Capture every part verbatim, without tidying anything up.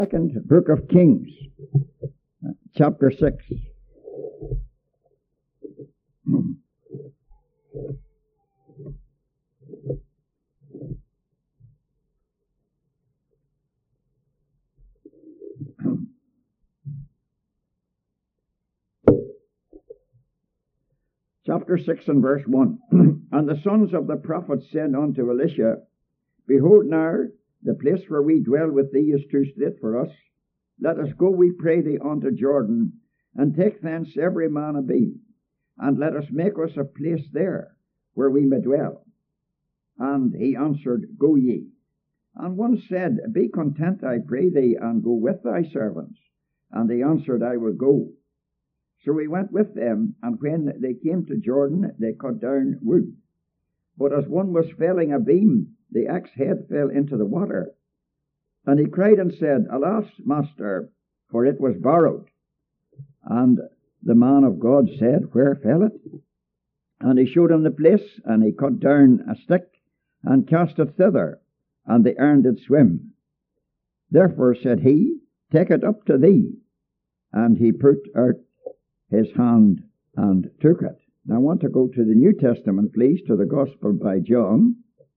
Second book of Kings, chapter six. Chapter six and verse one. And the sons of the prophets said unto Elisha, Behold now, the place where we dwell with thee is too strait for us. Let us go, we pray thee, unto Jordan, and take thence every man a beam, and let us make us a place there, where we may dwell. And he answered, Go ye. And one said, Be content, I pray thee, and go with thy servants. And he answered, I will go. So we went with them, and when they came to Jordan, they cut down wood. But as one was felling a beam, the axe head fell into the water. And he cried and said, Alas, master, for it was borrowed. And the man of God said, Where fell it? And he showed him the place, and he cut down a stick, and cast it thither, and the urn did swim. Therefore said he, Take it up to thee. And he put out his hand and took it. Now I want to go to the New Testament, please, to the Gospel by John,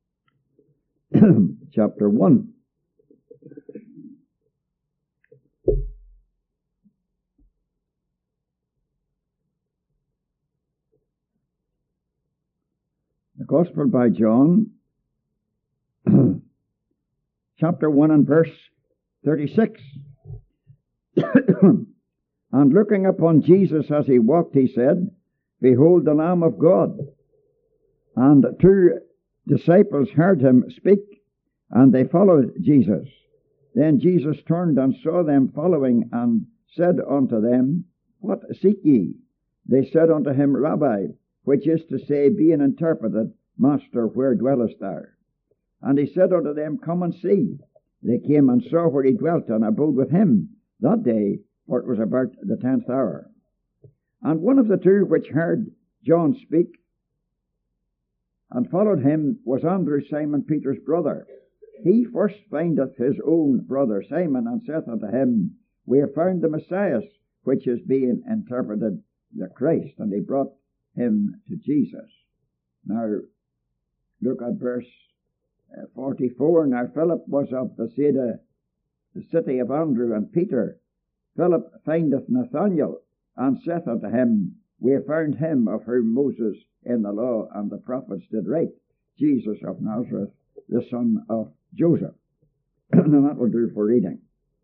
chapter one. The Gospel by John, chapter one and verse thirty-six. And looking upon Jesus as he walked, he said, Behold the Lamb of God. And two disciples heard him speak, and they followed Jesus. Then Jesus turned and saw them following, and said unto them, What seek ye? They said unto him, Rabbi, which is to say, being interpreted, Master, where dwellest thou? And he said unto them, Come and see. They came and saw where he dwelt, and abode with him that day, for it was about the tenth hour. And one of the two which heard John speak and followed him was Andrew, Simon Peter's brother. He first findeth his own brother Simon, and saith unto him, We have found the Messiah, which is being interpreted the Christ. And he brought him to Jesus. Now, look at verse uh, forty-four. Now Philip was of Bethsaida, the city of Andrew and Peter. Philip findeth Nathanael, and saith unto him, We have found him of whom Moses in the law and the prophets did write, Jesus of Nazareth, the son of Joseph. And that will do for reading.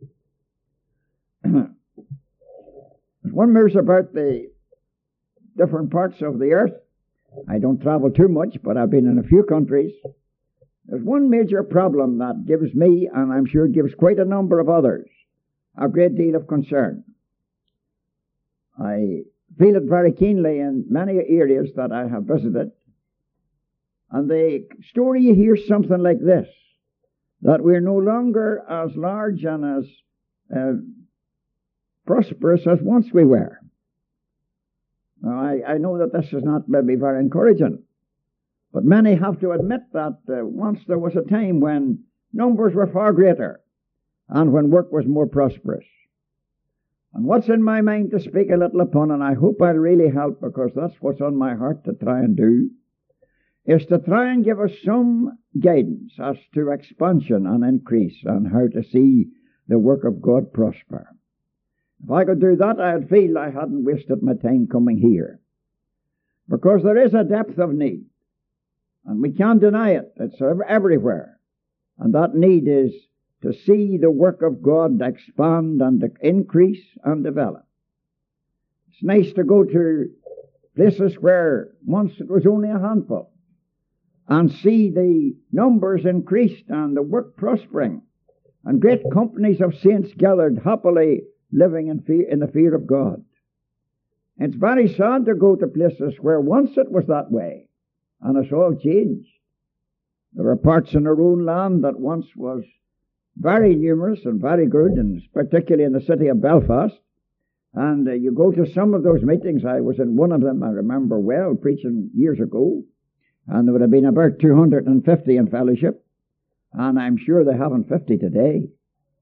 As one moves about the different parts of the earth, I don't travel too much, but I've been in a few countries. There's one major problem that gives me, and I'm sure gives quite a number of others, a great deal of concern. I feel it very keenly in many areas that I have visited. And the story you hear something like this, that we're no longer as large and as uh, prosperous as once we were. Now, I, I know that this is not maybe very encouraging, but many have to admit that uh, once there was a time when numbers were far greater and when work was more prosperous. And what's in my mind to speak a little upon, and I hope I'll really help because that's what's on my heart to try and do, is to try and give us some guidance as to expansion and increase and how to see the work of God prosper. If I could do that, I'd feel I hadn't wasted my time coming here. Because there is a depth of need, and we can't deny it. It's everywhere. And that need is to see the work of God expand and increase and develop. It's nice to go to places where once it was only a handful and see the numbers increased and the work prospering and great companies of saints gathered happily living in fear, in the fear of God. It's very sad to go to places where once it was that way and it's all changed. There are parts in our own land that once was very numerous and very good, and particularly in the city of Belfast. And uh, you go to some of those meetings. I was in one of them, I remember well, preaching years ago, and there would have been about two hundred fifty in fellowship, and I'm sure they haven't fifty today.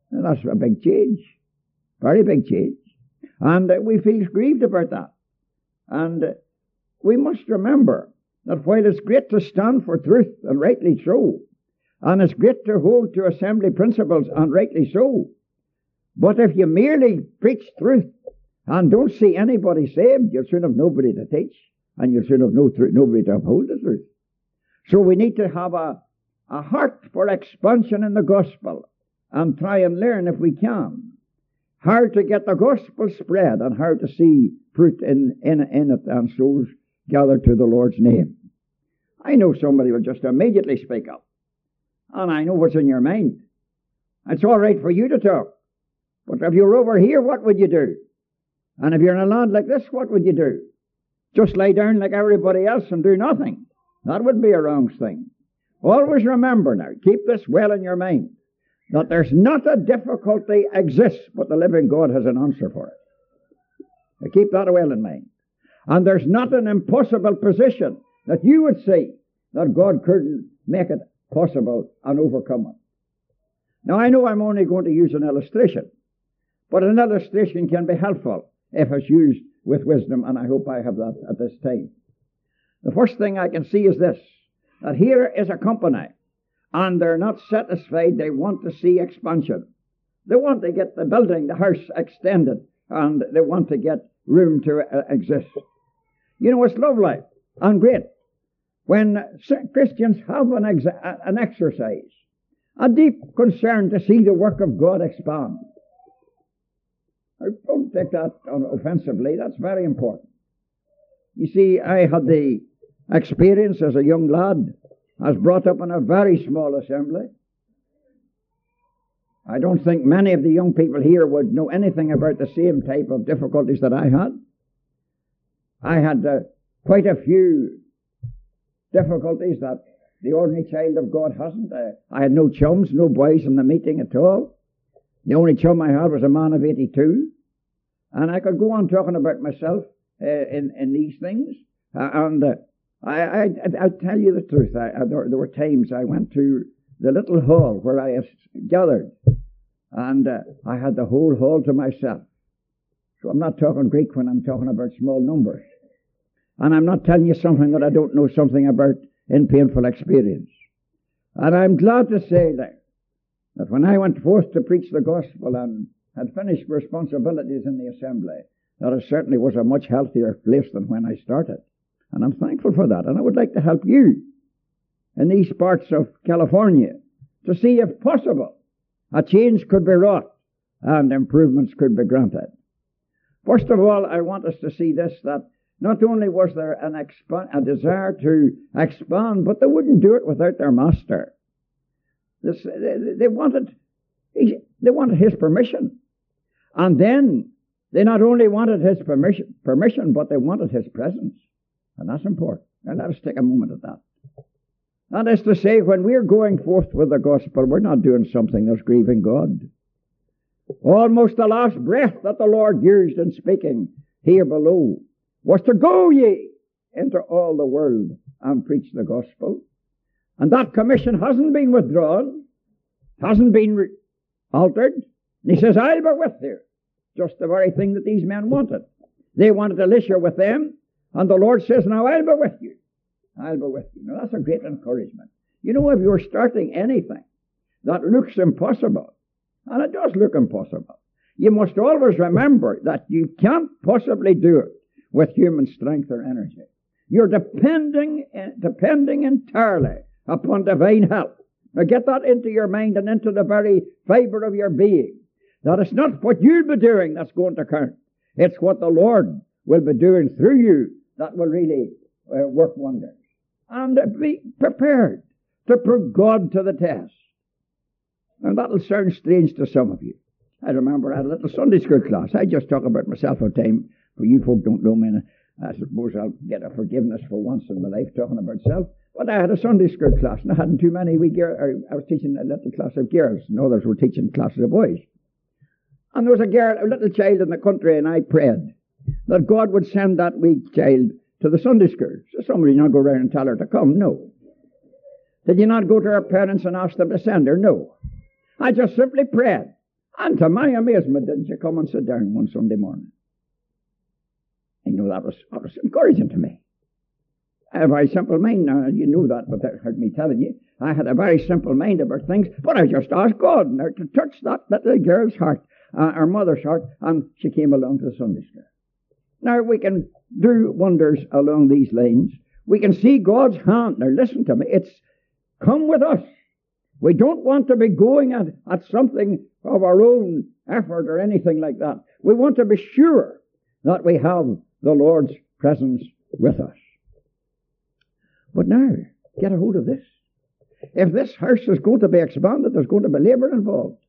And that's a big change. Very big change. And uh, we feel grieved about that. And uh, we must remember that while it's great to stand for truth, and rightly so, and it's great to hold to assembly principles, and rightly so, but if you merely preach truth and don't see anybody saved, you'll soon have nobody to teach, and you'll soon have no tr- nobody to uphold the truth. So we need to have a, a heart for expansion in the gospel, and try and learn, if we can, how to get the gospel spread, and how to see fruit in, in, in it, and souls gathered to the Lord's name. I know somebody will just immediately speak up, and I know what's in your mind. It's all right for you to talk, but if you're over here, what would you do? And if you're in a land like this, what would you do? Just lay down like everybody else and do nothing? That would be a wrong thing. Always remember now, keep this well in your mind, that there's not a difficulty exists, but the living God has an answer for it. Now keep that well in mind. And there's not an impossible position that you would see that God couldn't make it possible and overcome it. Now I know I'm only going to use an illustration, but an illustration can be helpful if it's used with wisdom, and I hope I have that at this time. The first thing I can see is this, that here is a company, and they're not satisfied. They want to see expansion. They want to get the building, the house extended, and they want to get room to uh, exist. You know, it's lovely and great when Christians have an, ex- an exercise, a deep concern to see the work of God expand. I don't take that offensively. That's very important. You see, I had the experience as a young lad. I was brought up in a very small assembly. I don't think many of the young people here would know anything about the same type of difficulties that I had. I had uh, quite a few difficulties that the ordinary child of God hasn't. Uh, I had no chums, no boys in the meeting at all. The only chum I had was a man of eighty-two. And I could go on talking about myself uh, in, in these things. Uh, and uh, I, I, I'll tell you the truth. I, I, there, there were times I went to the little hall where I gathered, and uh, I had the whole hall to myself. So I'm not talking Greek when I'm talking about small numbers. And I'm not telling you something that I don't know something about in painful experience. And I'm glad to say that, that when I went forth to preach the gospel and had finished responsibilities in the assembly, that it certainly was a much healthier place than when I started. And I'm thankful for that. And I would like to help you in these parts of California to see if possible a change could be wrought and improvements could be granted. First of all, I want us to see this, that not only was there an expa- a desire to expand, but they wouldn't do it without their master. This, they, they wanted they wanted his permission. And then they not only wanted his permission, permission, but they wanted his presence. And that's important. Now let us take a moment at that. That is to say, when we're going forth with the gospel, we're not doing something that's grieving God. Almost the last breath that the Lord used in speaking here below was to go ye into all the world and preach the gospel. And that commission hasn't been withdrawn, hasn't been re- altered. And he says, I'll be with you. Just the very thing that these men wanted. They wanted Elisha with them, and the Lord says, now I'll be with you. I'll be with you. Now that's a great encouragement. You know, if you're starting anything that looks impossible, and it does look impossible, you must always remember that you can't possibly do it with human strength or energy. You're depending, depending entirely upon divine help. Now get that into your mind and into the very fibre of your being. That it's not what you'll be doing that's going to count. It's what the Lord will be doing through you that will really uh, work wonders. And uh, be prepared to put God to the test. Now that'll sound strange to some of you. I remember I had a little Sunday school class. I just talk about myself all the time. For you folk don't know me, and I suppose I'll get a forgiveness for once in my life talking about self. But I had a Sunday school class, and I hadn't too many wee girls. I was teaching a little class of girls, and others were teaching classes of boys. And there was a girl, a little child in the country, and I prayed that God would send that wee child to the Sunday school. So somebody not go around and tell her to come? No. Did you not go to her parents and ask them to send her? No. I just simply prayed And to my amazement, didn't she come and sit down one Sunday morning? And you know, that was, that was encouraging to me. I had a very simple mind. Now, you know that, but that heard me telling you. I had a very simple mind about things, but I just asked God now to touch that little girl's heart, uh, her mother's heart, and she came along to the Sunday school. Now, we can do wonders along these lines. We can see God's hand. Now, listen to me. It's come with us. We don't want to be going at, at something of our own effort or anything like that. We want to be sure that we have the Lord's presence with us. But now, get a hold of this. If this house is going to be expanded, there's going to be labour involved.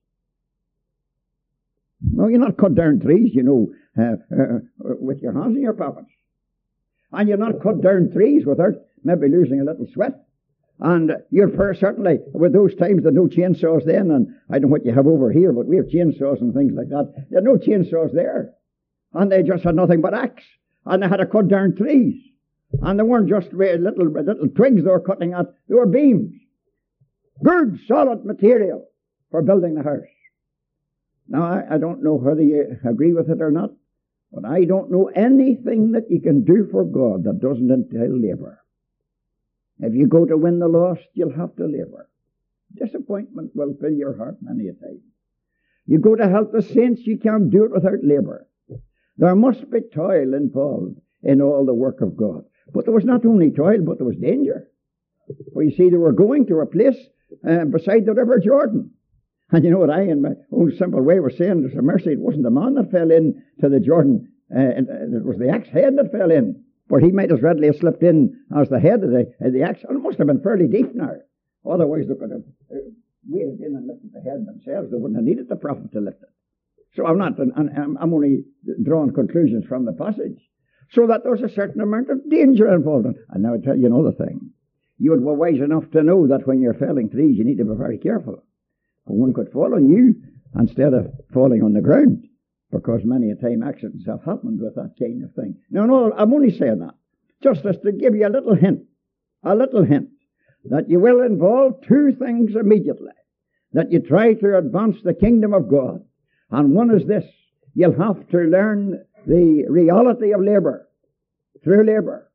No, you're not cut down trees, you know, uh, uh, with your hands in your pockets. And you're not cut down trees without maybe losing a little sweat. And you're certainly, with those times, there are no chainsaws then, and I don't know what you have over here, but we have chainsaws and things like that. There are no chainsaws there. And they just had nothing but axe. And they had to cut down trees. And they weren't just little, little twigs they were cutting at, they were beams. Good, solid material for building the house. Now, I, I don't know whether you agree with it or not, but I don't know anything that you can do for God that doesn't entail labour. If you go to win the lost, you'll have to labour. Disappointment will fill your heart many a time. You go to help the saints, you can't do it without labour. There must be toil involved in all the work of God. But there was not only toil, but there was danger. For you see, they were going to a place uh, beside the River Jordan. And you know what I, in my own simple way, was saying, there's a mercy, it wasn't the man that fell in to the Jordan, uh, it was the axe head that fell in. For he might as readily have slipped in as the head of the, of the axe. And it must have been fairly deep now. Otherwise, they could have uh, waded in and lifted the head themselves. They wouldn't have needed the prophet to lift it. So I'm not, I'm, I'm only drawing conclusions from the passage. So that there's a certain amount of danger involved in it. And now I tell you another thing. You would be wise enough to know that when you're felling trees, you need to be very careful. For one could fall on you instead of falling on the ground. Because many a time accidents have happened with that kind of thing. No, no, I'm only saying that. Just as to give you a little hint. A little hint. That you will involve two things immediately. That you try to advance the kingdom of God. And one is this. You'll have to learn the reality of labour. Through labour.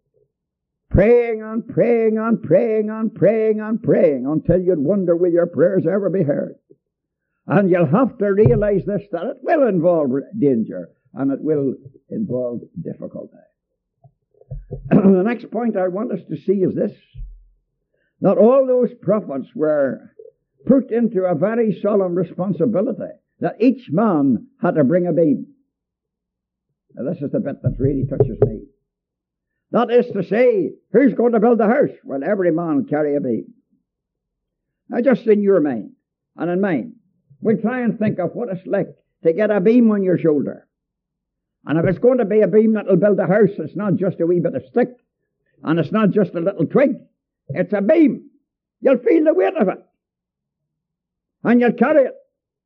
Praying and praying and praying and praying and praying until you'd wonder, will your prayers ever be heard? And you'll have to realize this, that it will involve danger and it will involve difficulty. The next point I want us to see is this, that all those prophets were put into a very solemn responsibility, that each man had to bring a beam. Now this is the bit that really touches me. That is to say, who's going to build the house? Well, every man will carry a beam. Now just in your mind and in mine, we'll try and think of what it's like to get a beam on your shoulder. And if it's going to be a beam that will build a house, it's not just a wee bit of stick, and it's not just a little twig. It's a beam. You'll feel the weight of it. And you'll carry it.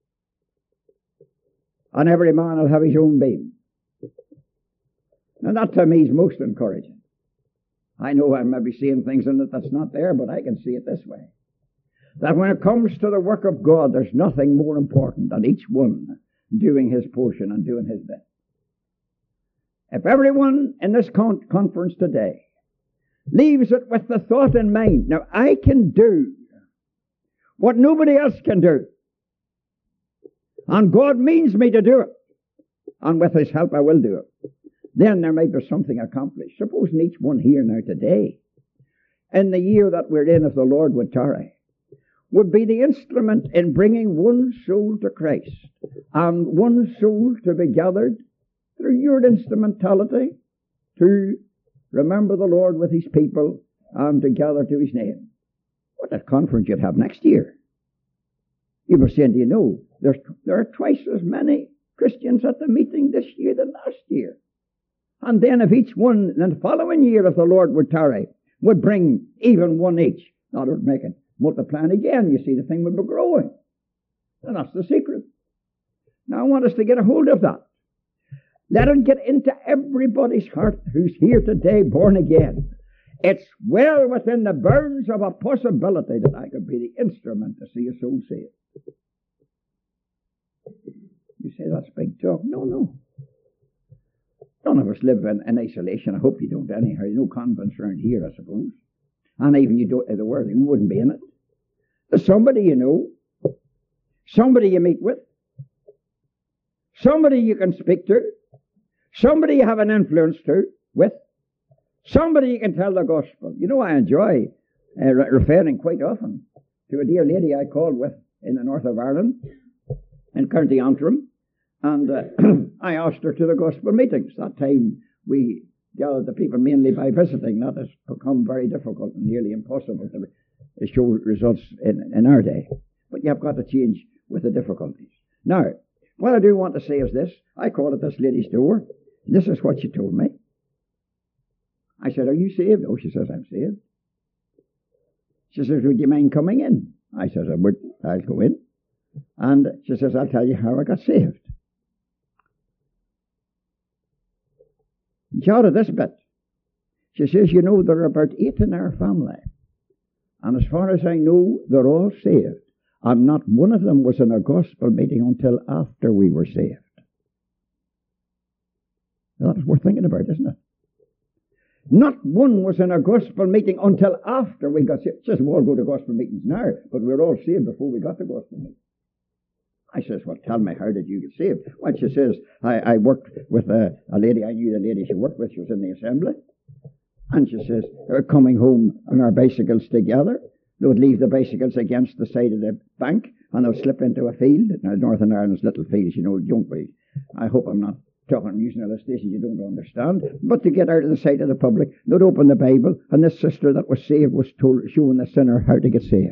And every man will have his own beam. Now that to me is most encouraging. I know I may be seeing things in it that's not there, but I can see it this way. That when it comes to the work of God, there's nothing more important than each one doing his portion and doing his bit. If everyone in this con- conference today leaves it with the thought in mind, now I can do what nobody else can do, and God means me to do it, and with his help I will do it, then there may be something accomplished. Supposing each one here now today, in the year that we're in, if the Lord would tarry, would be the instrument in bringing one soul to Christ, and one soul to be gathered through your instrumentality to remember the Lord with his people and to gather to his name. What a conference you'd have next year. You were saying, do you know, there's, there are twice as many Christians at the meeting this year than last year. And then if each one in the following year, if the Lord would tarry, would bring even one each, that would make it multiplying again. You see, the thing would be growing. And that's the secret. Now I want us to get a hold of that. Let it get into everybody's heart who's here today born again. It's well within the bounds of a possibility that I could be the instrument to see a soul saved. You say that's big talk. No, no. None of us live in, in isolation. I hope you don't anyhow. No convents around here, I suppose. And even you don't, in the world, you wouldn't be in it. There's somebody you know. Somebody you meet with. Somebody you can speak to. Somebody you have an influence to, with. Somebody you can tell the gospel. You know, I enjoy uh, re- referring quite often to a dear lady I called with in the north of Ireland, in County Antrim. And uh, I asked her to the gospel meetings. That time we gathered the people mainly by visiting. That has become very difficult and nearly impossible to show results in, in our day. But you have got to change with the difficulties. Now, what I do want to say is this. I called at this lady's door. This is what she told me. I said, are you saved? Oh, she says, I'm saved. She says, would you mind coming in? I says, I would. I'll go in. And she says, I'll tell you how I got saved. She added this bit. She says, you know, there are about eight in our family. And as far as I know, they're all saved. And not one of them was in a gospel meeting until after we were saved. Now, that's worth thinking about, isn't it? Not one was in a gospel meeting until after we got saved. She says, we all go to gospel meetings now, but we were all saved before we got to gospel meetings. I says, well, tell me, how did you get saved? Well, she says, I, I worked with a, a lady, I knew the lady she worked with, she was in the assembly. And she says, uh, coming home on our bicycles together, they would leave the bicycles against the side of the bank, and they'll slip into a field. Now, Northern Ireland's little fields, you know, don't we? I hope I'm not talking using illustrations you don't understand. But to get out of the sight of the public, they'd open the Bible, and this sister that was saved was told, showing the sinner how to get saved.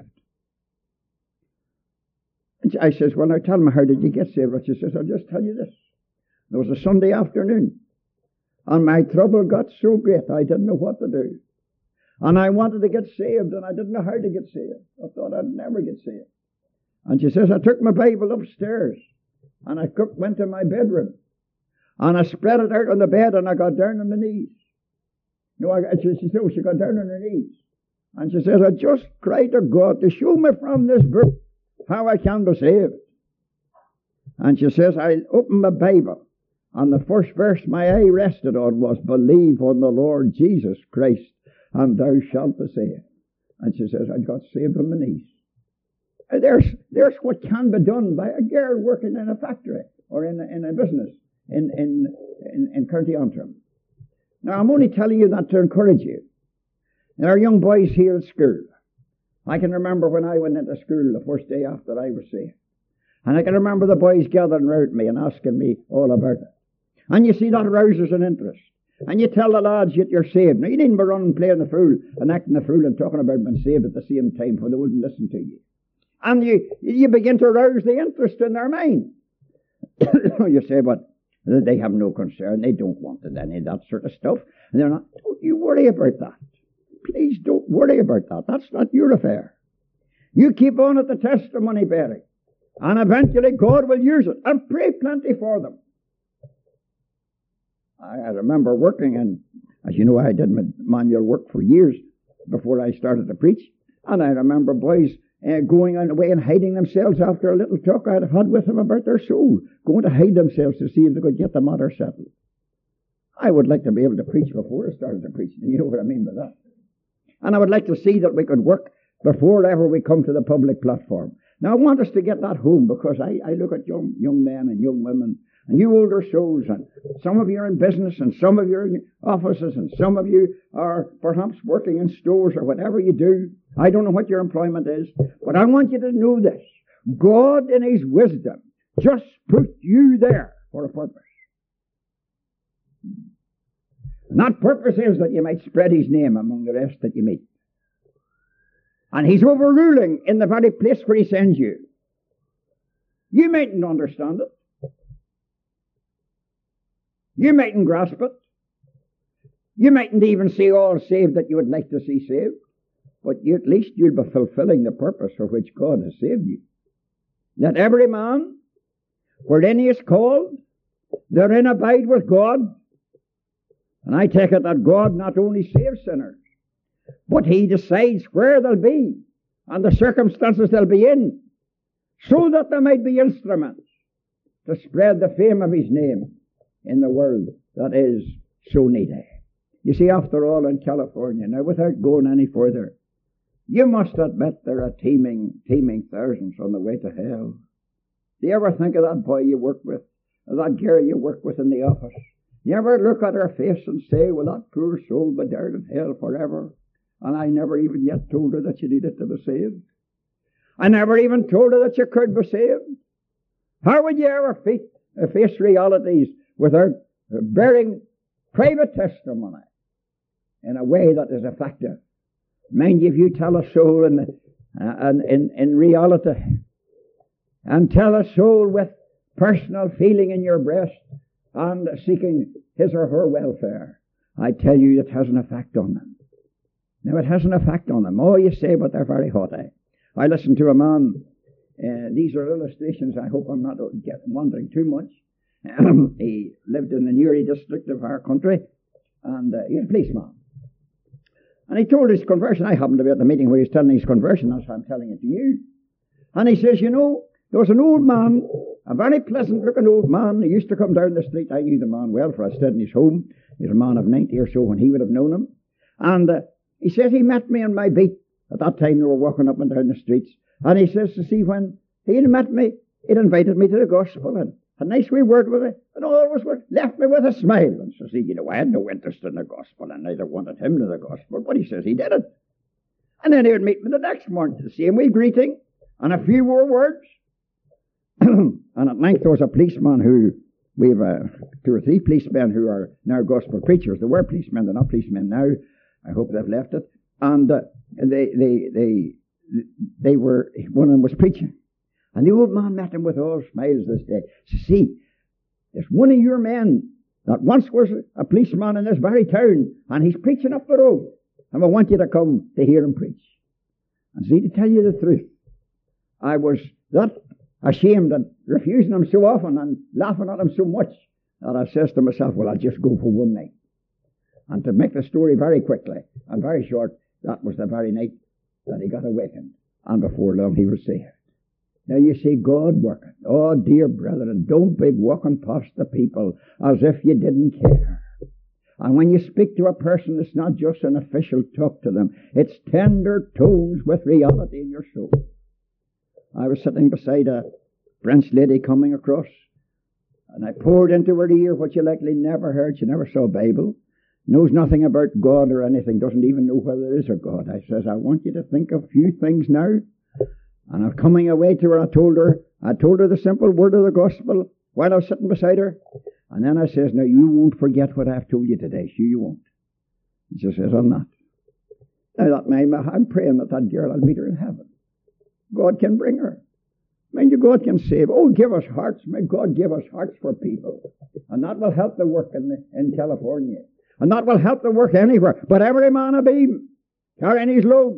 And I says, well, now tell me, how did you get saved? She says, I'll just tell you this. There was a Sunday afternoon, and my trouble got so great, I didn't know what to do. And I wanted to get saved, and I didn't know how to get saved. I thought I'd never get saved. And she says, I took my Bible upstairs, and I went to my bedroom, and I spread it out on the bed, and I got down on my knees. No, I, she, she said, she got down on her knees. And she says, I just cried to God to show me from this book how I can be saved. And she says, I opened my Bible, and the first verse my eye rested on was, believe on the Lord Jesus Christ, and thou shalt be saved. And she says, I got saved on my knees. There's, there's what can be done by a girl working in a factory or in a, in a business in, in, in, in County Antrim. Now, I'm only telling you that to encourage you. There are young boys here at school. I can remember when I went into school the first day after I was saved. And I can remember the boys gathering around me and asking me all about it. And you see, that rouses an interest. And you tell the lads that you're saved. Now, you needn't be running playing the fool and acting the fool and talking about being saved at the same time, for they wouldn't listen to you. And you, you begin to rouse the interest in their mind. You say, but they have no concern. They don't want any of that sort of stuff. And they're not. Don't you worry about that. Please don't worry about that. That's not your affair. You keep on at the testimony bearing. And eventually God will use it. And pray plenty for them. I, I remember working, and as you know, I did manual work for years before I started to preach. And I remember boys uh, going away and hiding themselves after a little talk I'd had with them about their soul, going to hide themselves to see if they could get the matter settled. I would like to be able to preach before I started to preach. You know what I mean by that? And I would like to see that we could work before ever we come to the public platform. Now, I want us to get that home, because I, I look at young young men and young women and you older souls, and some of you are in business, and some of you are in offices, and some of you are perhaps working in stores or whatever you do. I don't know what your employment is, but I want you to know this. God in His wisdom just put you there for a purpose. And that purpose is that you might spread His name among the rest that you meet. And He's overruling in the very place where He sends you. You mightn't understand it. You mightn't grasp it. You mightn't even see all saved that you would like to see saved. But you, at least you'll be fulfilling the purpose for which God has saved you. That every man, wherein he is called, therein abide with God. And I take it that God not only saves sinners, but He decides where they'll be and the circumstances they'll be in, so that they might be instruments to spread the fame of his name in the world that is so needy. You see, after all, in California, now without going any further, you must admit there are teeming, teeming thousands on the way to hell. Do you ever think of that boy you work with, or that girl you work with in the office? You ever look at her face and say, well, that poor soul be there in hell forever, and I never even yet told her that she needed to be saved. I never even told her that she could be saved. How would you ever face realities without bearing private testimony in a way that is effective? Mind you, if you tell a soul in, uh, in, in reality, and tell a soul with personal feeling in your breast and seeking his or her welfare, I tell you it has an effect on them. Now, it has an effect on them. Oh, you say, but they're very haughty. I listened to a man, uh, these are illustrations, I hope I'm not get, wandering too much. He lived in the Newry district of our country, and uh, he was a policeman. And he told his conversion. I happened to be at the meeting where he was telling his conversion, that's why I'm telling it to you. And he says, you know, there was an old man, a very pleasant-looking old man. He used to come down the street. I knew the man well, for I stayed in his home. He was a man of ninety or so when he would have known him. And uh, he said he met me on my beat. At that time, they were walking up and down the streets. And he says, to see, when he had met me, he'd invited me to the gospel and had a nice wee word with me, and always left me with a smile. And says he, you know, I had no interest in the gospel, and neither wanted him to the gospel, but he says he did it. And then he would meet me the next morning, the same wee greeting, and a few more words. And at length there was a policeman who, we have uh, two or three policemen who are now gospel preachers. They were policemen, they're not policemen now. I hope they've left it. And uh, they, they, they, they were, one of them was preaching. And the old man met him with all smiles this day. See, there's one of your men that once was a policeman in this very town, and he's preaching up the road, and we want you to come to hear him preach. And see, to tell you the truth, I was that ashamed and refusing him so often and laughing at him so much that I says to myself, well, I'll just go for one night. And to make the story very quickly and very short, that was the very night that he got awakened, and before long he was saved. Now you see God working. Oh, dear brethren, don't be walking past the people as if you didn't care. And when you speak to a person, it's not just an official talk to them. It's tender tones with reality in your soul. I was sitting beside a French lady coming across, and I poured into her ear what you likely never heard. She never saw a Bible, knows nothing about God or anything, doesn't even know whether there is a God. I says, I want you to think of a few things now. And I'm coming away to her, I told her, I told her the simple word of the gospel while I was sitting beside her. And then I says, now you won't forget what I've told you today. Sure you won't. And she says, I'm not. Now that man, I'm praying that that girl, I'll meet her in heaven. God can bring her. Mind you, God can save. Oh, give us hearts. May God give us hearts for people. And that will help the work in, the, in California. And that will help the work anywhere. But every man a beam, carrying his load,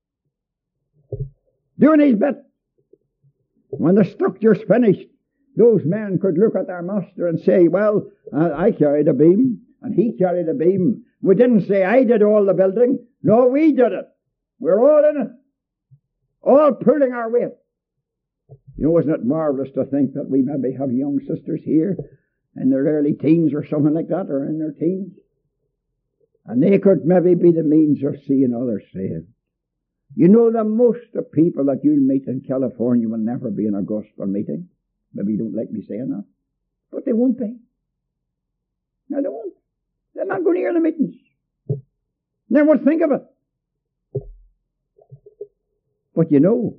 doing his bit. When the structure's finished, those men could look at their master and say, well, uh, I carried a beam, and he carried a beam. We didn't say, I did all the building. No, we did it. We're all in it. All pulling our weight. You know, isn't it marvelous to think that we maybe have young sisters here in their early teens or something like that, or in their teens, and they could maybe be the means of seeing others saved. You know, the most of people that you'll meet in California will never be in a gospel meeting. Maybe you don't like me saying that, but they won't be. No, they won't. They're not going to hear the meetings. They won't think of it. But you know,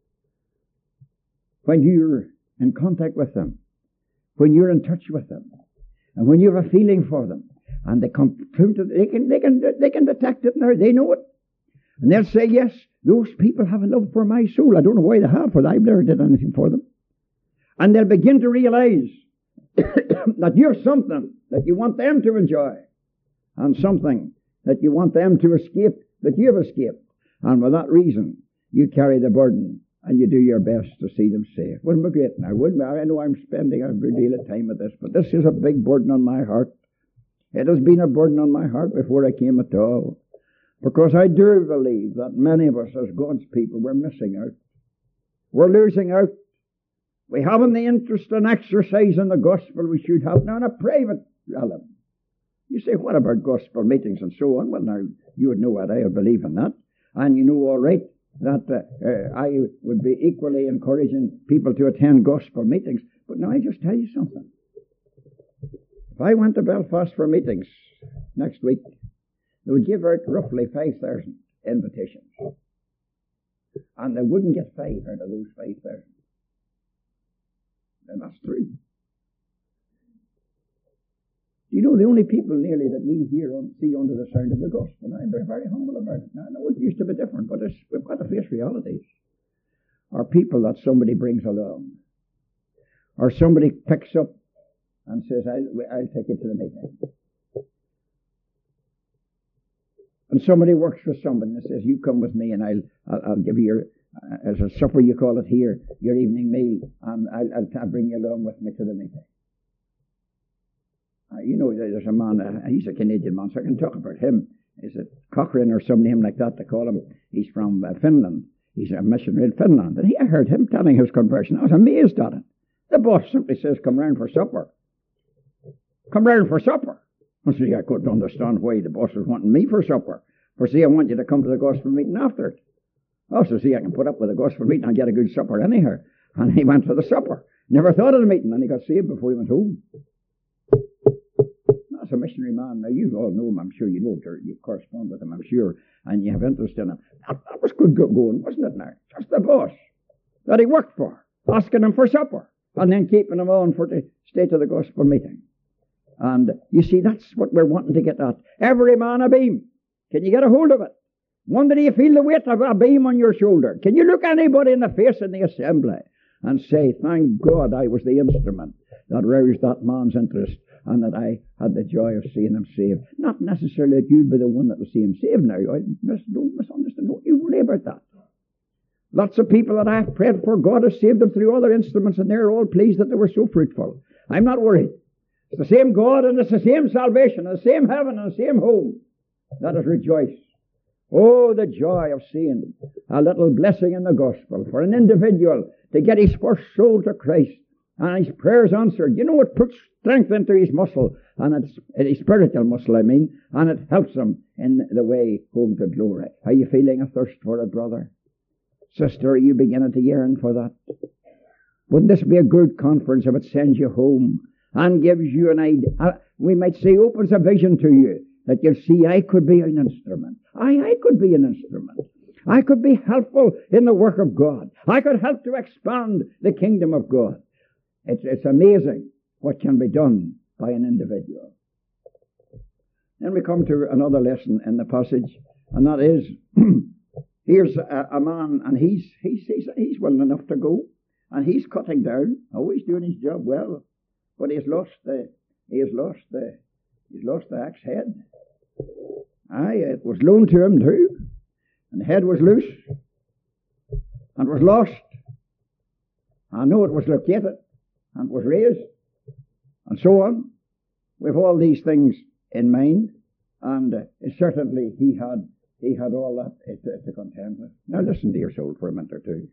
when you're in contact with them, when you're in touch with them, and when you have a feeling for them, and they come through to, they can, they can, they can detect it now. They know it. And they'll say, yes, those people have a love for my soul. I don't know why they have, for I've never did anything for them. And they'll begin to realize that you're something that you want them to enjoy, and something that you want them to escape, that you've escaped. And for that reason, you carry the burden, and you do your best to see them saved. Wouldn't be great now, wouldn't it? I know I'm spending a good deal of time at this, but this is a big burden on my heart. It has been a burden on my heart before I came at all. Because I do believe that many of us as God's people, we're missing out. We're losing out. We haven't the interest in exercising the gospel we should have now in a private realm. You say, what about gospel meetings and so on? Well, now, you would know what I would believe in that. And you know all right that uh, uh, I would be equally encouraging people to attend gospel meetings. But now I just tell you something. If I went to Belfast for meetings next week, they would give out roughly five thousand invitations. And they wouldn't get five out of those five thousand. And that's true. You know, the only people nearly that we hear on, see under the sound of the gospel. I'm very, very humble about it. Now, I know it used to be different, but it's, we've got to face realities. Are people that somebody brings along, or somebody picks up and says, I'll, I'll take you to the meeting. And somebody works for somebody and says, you come with me and I'll, I'll, I'll give you your, uh, as a supper you call it here, your evening meal, and I'll, I'll, I'll bring you along with me to the meeting. Uh, you know, there's a man, uh, he's a Canadian man, so I can talk about him. Is it Cochrane or some name like that, they call him. He's from uh, Finland. He's a missionary in Finland. And he, I heard him telling his conversion. I was amazed at it. The boss simply says, come round for supper. Come round for supper. I see, I couldn't understand why the boss was wanting me for supper. For see, I want you to come to the gospel meeting after it. Also, see, I can put up with the gospel meeting and get a good supper anyhow. And he went to the supper. Never thought of the meeting, and he got saved before he went home. That's a missionary man. Now, you all know him, I'm sure. You know him, you correspond with him, I'm sure, and you have interest in him. That, that was good going, wasn't it now? Just the boss that he worked for, asking him for supper, and then keeping him on for to stay to the gospel meeting. And you see, that's what we're wanting to get at. Every man a beam. Can you get a hold of it? One day you feel the weight of a beam on your shoulder. Can you look anybody in the face in the assembly and say, thank God I was the instrument that roused that man's interest and that I had the joy of seeing him saved? Not necessarily that you'll be the one that will see him saved now. I mis- don't misunderstand. Don't you worry about that. Lots of people that I've prayed for, God has saved them through other instruments, and they're all pleased that they were so fruitful. I'm not worried. It's the same God, and it's the same salvation, and the same heaven, and the same home. Let us rejoice. Oh, the joy of seeing a little blessing in the gospel for an individual to get his first soul to Christ and his prayers answered. You know, it puts strength into his muscle, and it's his spiritual muscle, I mean, and it helps him in the way home to glory. Are you feeling a thirst for it, brother? Sister, are you beginning to yearn for that? Wouldn't this be a good conference if it sends you home and gives you an idea? Uh, we might say, opens a vision to you, that you'll see, I could be an instrument. I, I could be an instrument. I could be helpful in the work of God. I could help to expand the kingdom of God. It's, it's amazing what can be done by an individual. Then we come to another lesson in the passage, and that is, here's a, a man, and he's, he's, he's, he's willing enough to go, and he's cutting down, always doing his job well, but he's lost the, he has lost the, he's lost the axe head. Aye, it was loaned to him too, and the head was loose, and was lost. I know it was located, and was raised, and so on. With all these things in mind, and uh, certainly he had he had all that to, to contend with. Now listen to your soul for a minute or two.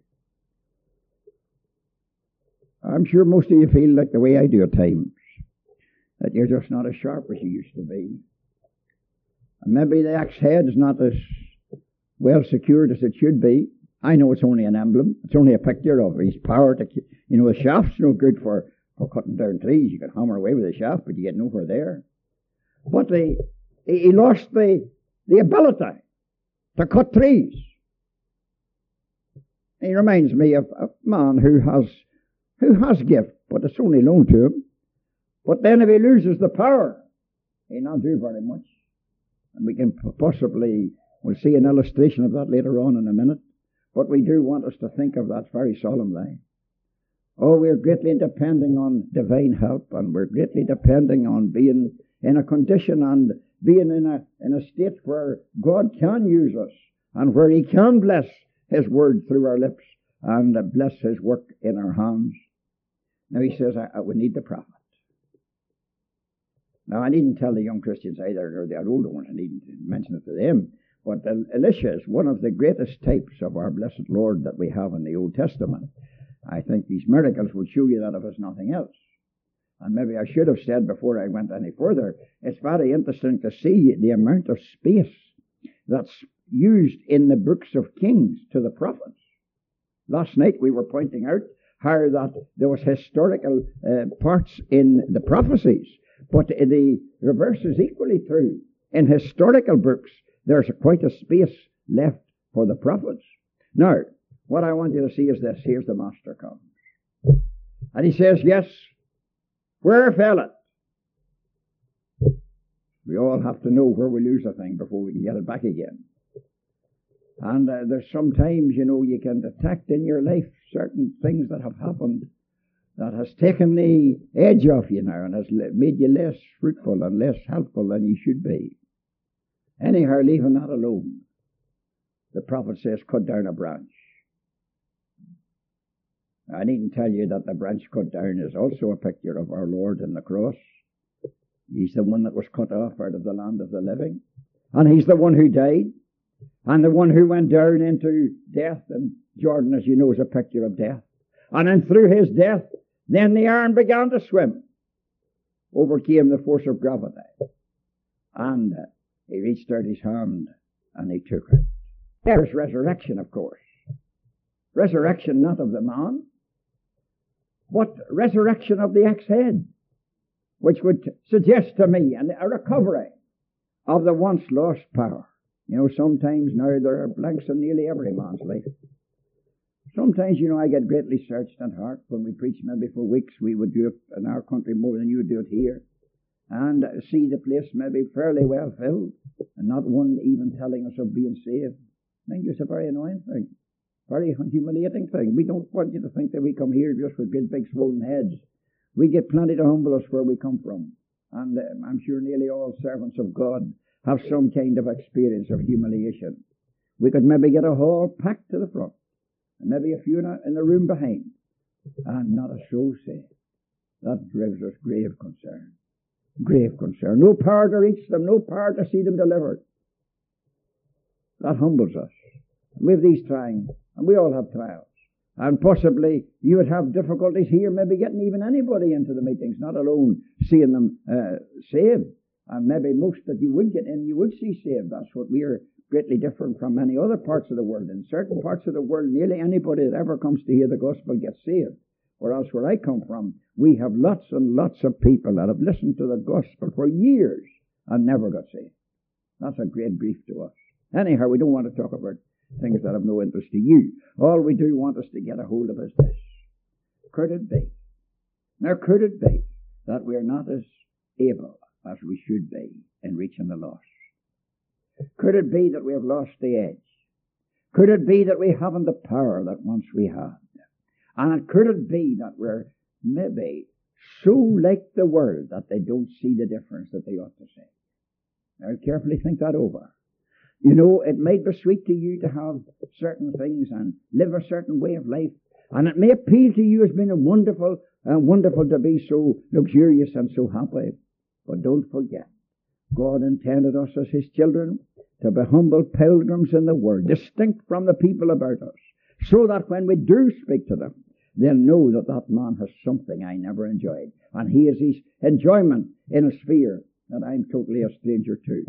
I'm sure most of you feel like the way I do at times, that you're just not as sharp as you used to be. And maybe the axe head is not as well secured as it should be. I know it's only an emblem. It's only a picture of his power to, you know, the shaft's no good for, for cutting down trees. You can hammer away with the shaft, but you get nowhere there. But the, he lost the, the ability to cut trees. He reminds me of a man who has, who has gift, but it's only loaned to him. But then if he loses the power, he'll not do very much. And we can possibly, we'll see an illustration of that later on in a minute. But we do want us to think of that very solemnly. Oh, we're greatly depending on divine help, and we're greatly depending on being in a condition and being in a, in a state where God can use us, and where He can bless His word through our lips, and bless His work in our hands. Now He says, I, I would need the prophet. Now, I needn't tell the young Christians either, or the older ones, I needn't mention it to them, but Elisha is one of the greatest types of our blessed Lord that we have in the Old Testament. I think these miracles would show you that if it's nothing else. And maybe I should have said before I went any further, it's very interesting to see the amount of space that's used in the books of Kings to the prophets. Last night we were pointing out how that there was historical uh, parts in the prophecies, but the reverse is equally true. In historical books, there's a, quite a space left for the prophets. Now, what I want you to see is this. Here's the master comes. And he says, yes, where fell it? We all have to know where we lose a thing before we can get it back again. And uh, there's sometimes, you know, you can detect in your life certain things that have happened that has taken the edge off you now and has made you less fruitful and less helpful than you should be. Anyhow, leaving that alone, the prophet says, cut down a branch. I needn't tell you that the branch cut down is also a picture of our Lord in the cross. He's the one that was cut off out of the land of the living. And he's the one who died. And the one who went down into death. And Jordan, as you know, is a picture of death. And then through his death, then the iron began to swim. Overcame the force of gravity. And uh, he reached out his hand and he took it. There's resurrection, of course. Resurrection not of the man, but resurrection of the ex-head, which would suggest to me a recovery of the once lost power. You know, sometimes now there are blanks in nearly every man's life. Sometimes, you know, I get greatly searched at heart when we preach maybe for weeks. We would do it in our country more than you would do it here. And see the place maybe fairly well filled, and not one even telling us of being saved. I think it's a very annoying thing. Very humiliating thing. We don't want you to think that we come here just with great big swollen heads. We get plenty to humble us where we come from. And um, I'm sure nearly all servants of God have some kind of experience of humiliation. We could maybe get a hall packed to the front, and maybe a few in, a, in the room behind, and not a soul saved. That gives us grave concern. Grave concern. No power to reach them, no power to see them delivered. That humbles us. We have these trying, and we all have trials. And possibly you would have difficulties here, maybe getting even anybody into the meetings, not alone seeing them uh, saved. And maybe most that you would get in, you would see saved. That's what we are greatly different from many other parts of the world. In certain parts of the world, nearly anybody that ever comes to hear the gospel gets saved. Whereas where I come from, we have lots and lots of people that have listened to the gospel for years and never got saved. That's a great grief to us. Anyhow, we don't want to talk about things that have no interest to you. All we do want us to get a hold of is this. Could it be? Now, could it be that we're not as able as we should be in reaching the lost? Could it be that we have lost the edge? Could it be that we haven't the power that once we had? And could it be that we're maybe so like the world that they don't see the difference that they ought to see? Now, carefully think that over. You know, it might be sweet to you to have certain things and live a certain way of life, and it may appeal to you as being a wonderful, uh, wonderful to be so luxurious and so happy. But don't forget, God intended us as his children to be humble pilgrims in the world, distinct from the people about us, so that when we do speak to them, they'll know that that man has something I never enjoyed, and he has his enjoyment in a sphere that I'm totally a stranger to.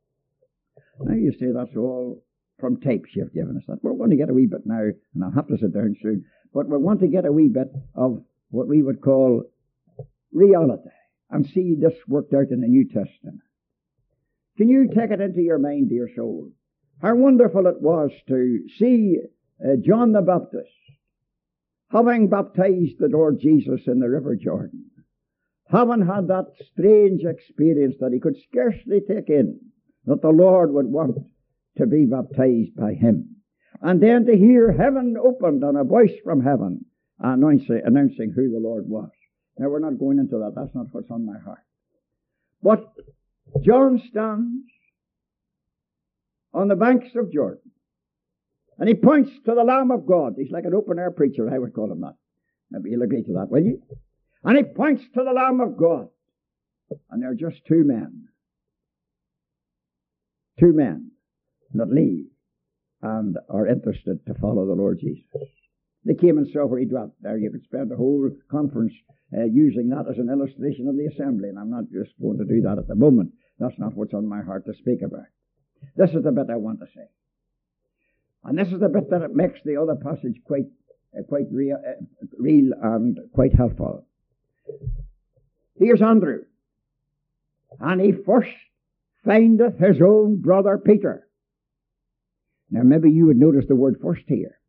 Now you say that's all from tapes you've given us. That we're going to get a wee bit now, and I'll have to sit down soon, but we want to get a wee bit of what we would call reality and see this worked out in the New Testament. Can you take it into your mind, dear soul, how wonderful it was to see uh, John the Baptist having baptized the Lord Jesus in the River Jordan, having had that strange experience that he could scarcely take in, that the Lord would want to be baptized by him. And then to hear heaven opened and a voice from heaven announcing, announcing who the Lord was. Now, we're not going into that. That's not what's on my heart. But John stands on the banks of Jordan, and he points to the Lamb of God. He's like an open-air preacher, I would call him that. Maybe you'll agree to that, will you? And he points to the Lamb of God. And there are just two men. Two men that leave and are interested to follow the Lord Jesus. They came and saw where he dwelt. There you could spend the whole conference uh, using that as an illustration of the assembly, and I'm not just going to do that at the moment. That's not what's on my heart to speak about. This is the bit I want to say. And this is the bit that it makes the other passage quite uh, quite real, uh, real and quite helpful. Here's Andrew. And he first findeth his own brother Peter. Now maybe you would notice the word first here.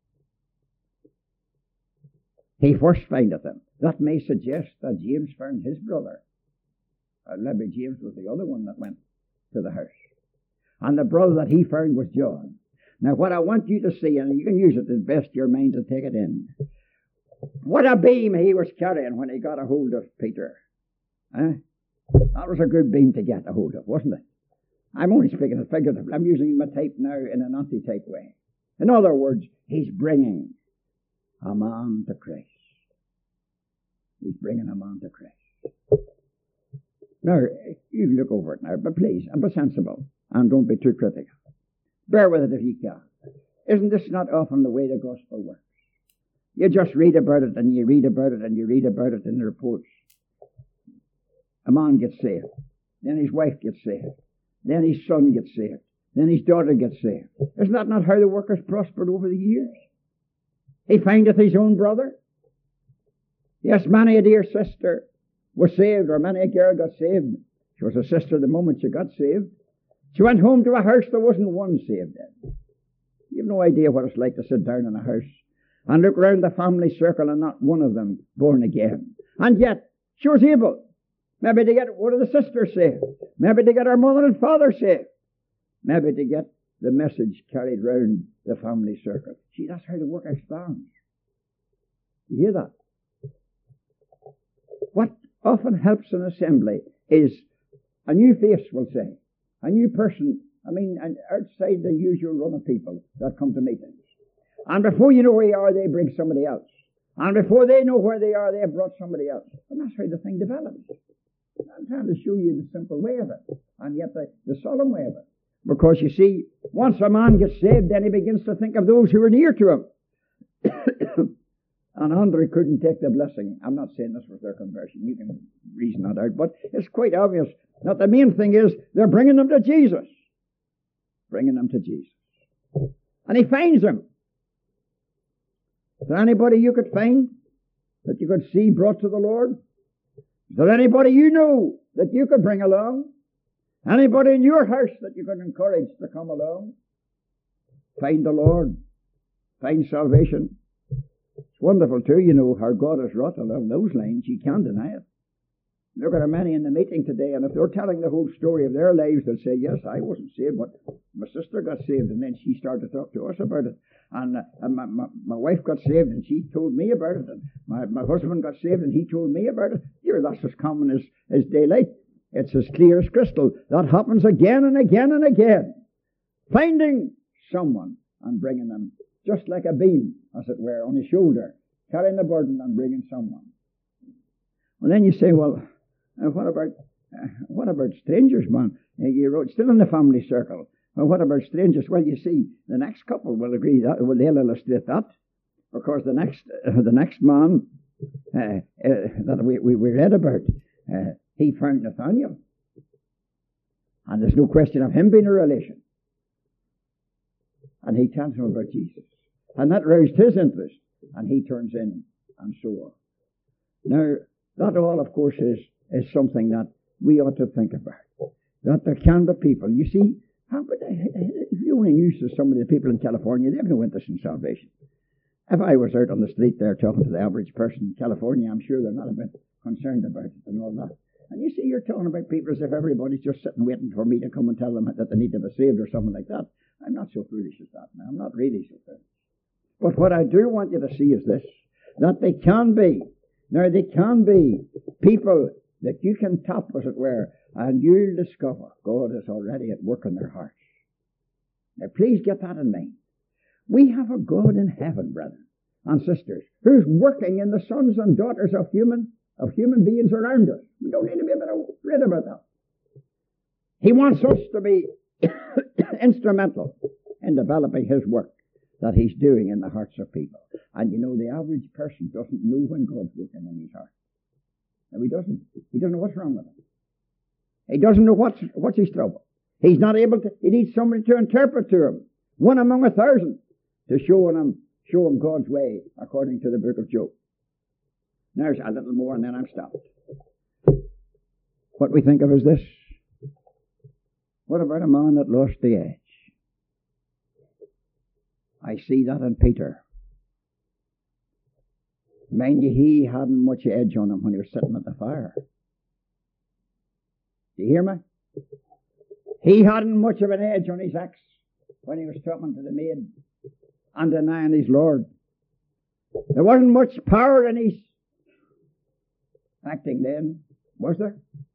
He first findeth him. That may suggest that James found his brother. Or maybe James was the other one that went to the house. And the brother that he found was John. Now what I want you to see, and you can use it as best your mind to take it in. What a beam he was carrying when he got a hold of Peter. Eh? That was a good beam to get a hold of, wasn't it? I'm only speaking of figurative. I'm using my type now in an anti-type way. In other words, he's bringing a man to Christ. He's bringing a man to Christ. Now, you look over it now, but please, and be sensible, and don't be too critical. Bear with it if you can. Isn't this not often the way the gospel works? You just read about it, and you read about it, and you read about it in the reports. A man gets saved. Then his wife gets saved. Then his son gets saved. Then his daughter gets saved. Isn't that not how the work has prospered over the years? He findeth his own brother. Yes, many a dear sister was saved, or many a girl got saved. She was a sister the moment she got saved. She went home to a house, there wasn't one saved in. You have no idea what it's like to sit down in a house and look round the family circle and not one of them born again. And yet, she was able. Maybe to get one of the sisters saved. Maybe to get her mother and father saved. Maybe to get the message carried round the family circle. See, that's how the work expands. You hear that? What often helps an assembly is a new face, we'll say. A new person. I mean, outside the usual run of people that come to meetings. And before you know where you are, they bring somebody else. And before they know where they are, they have brought somebody else. And that's how the thing develops. I'm trying to show you the simple way of it, and yet the, the solemn way of it. Because you see, once a man gets saved, then he begins to think of those who are near to him. And Andrew couldn't take the blessing. I'm not saying this was their conversion. You can reason that out. But it's quite obvious that the main thing is they're bringing them to Jesus. Bringing them to Jesus. And he finds them. Is there anybody you could find that you could see brought to the Lord? Is there anybody you know that you could bring along? Anybody in your house that you could encourage to come along? Find the Lord. Find salvation. It's wonderful too, you know, how God has wrought along those lines. You can't deny it. Look at how many in the meeting today, and if they're telling the whole story of their lives, they'll say, yes, I wasn't saved, but my sister got saved, and then she started to talk to us about it. And, uh, and my, my, my wife got saved, and she told me about it. And my, my husband got saved, and he told me about it. Here, that's as common as, as daylight. It's as clear as crystal. That happens again and again and again. Finding someone and bringing them, just like a beam, as it were, on his shoulder, carrying the burden and bringing someone. Well, then you say, well, uh, what about uh, what about strangers, man? Uh, you wrote, still in the family circle. Well, what about strangers? Well, you see, the next couple will agree that, well, they'll illustrate that, because the next uh, the next man uh, uh, that we, we, we read about, uh, he found Nathaniel. And there's no question of him being a relation. And he tells him about Jesus. And that roused his interest. And he turns in, and so on. Now, that all, of course, is, is something that we ought to think about. That there can be people. You see, how would I, if you only knew some of the people in California, they have no interest in salvation. If I was out on the street there talking to the average person in California, I'm sure they're not a bit concerned about it and all that. And you see, you're talking about people as if everybody's just sitting waiting for me to come and tell them that they need to be saved or something like that. I'm not so foolish as that now. I'm not really so foolish. But what I do want you to see is this, that they can be, now they can be people that you can tap, as it were, and you'll discover God is already at work in their hearts. Now please get that in mind. We have a God in heaven, brethren and sisters, who's working in the sons and daughters of human of human beings around us. We don't need to be a bit afraid about that. He wants us to be instrumental in developing his work. that he's doing in the hearts of people. And you know, the average person doesn't know when God's working in his heart. No, he doesn't. He doesn't know what's wrong with him. He doesn't know what's, what's his trouble. He's not able to, he needs somebody to interpret to him, one among a thousand, to show him, show him God's way according to the book of Job. Now, there's a little more and then I'm stopped. What we think of is this. What about a man that lost the edge? I see that in Peter. Mind you, he hadn't much edge on him when he was sitting at the fire. Do you hear me? He hadn't much of an edge on his axe when he was talking to the maid and denying his Lord. There wasn't much power in his acting then, was there?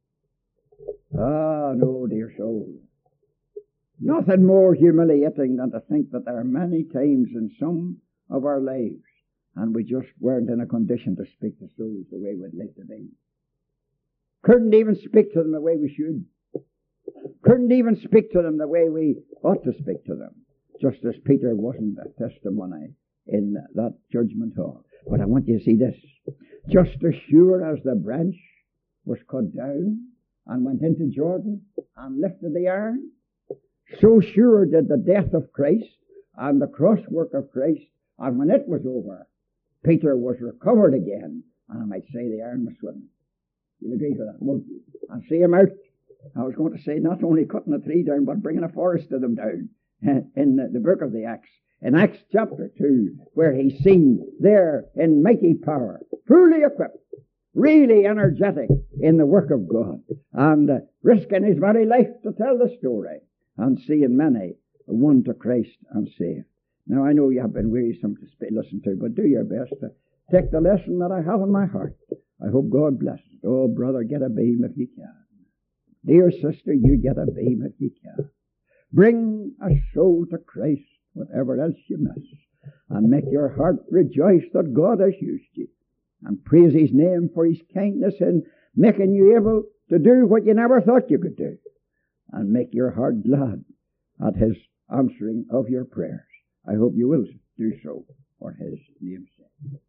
Ah, no, dear soul. Nothing more humiliating than to think that there are many times in some of our lives and we just weren't in a condition to speak to souls the way we'd like to be. Couldn't even speak to them the way we should. Couldn't even speak to them the way we ought to speak to them. Just as Peter wasn't a testimony in that judgment hall. But I want you to see this. Just as sure as the branch was cut down and went into Jordan and lifted the iron, so sure did the death of Christ and the cross work of Christ, and when it was over, Peter was recovered again, and I might say the iron was swimming. You'll agree with that, won't you? And see him out. I was going to say not only cutting a tree down, but bringing a forest of them down in the book of the Acts. In Acts chapter two, where he's seen there in mighty power, fully equipped, really energetic in the work of God, and uh, risking his very life to tell the story, and seeing many won to Christ and saved. Now I know you have been wearisome to sp- listen to, but do your best to take the lesson that I have in my heart. I hope God blesses it. Oh, brother, get a beam if you can. Dear sister, you get a beam if you can. Bring a soul to Christ, whatever else you miss, and make your heart rejoice that God has used you, and praise his name for his kindness in making you able to do what you never thought you could do, and make your heart glad at his answering of your prayers. I hope you will do so for his name's sake.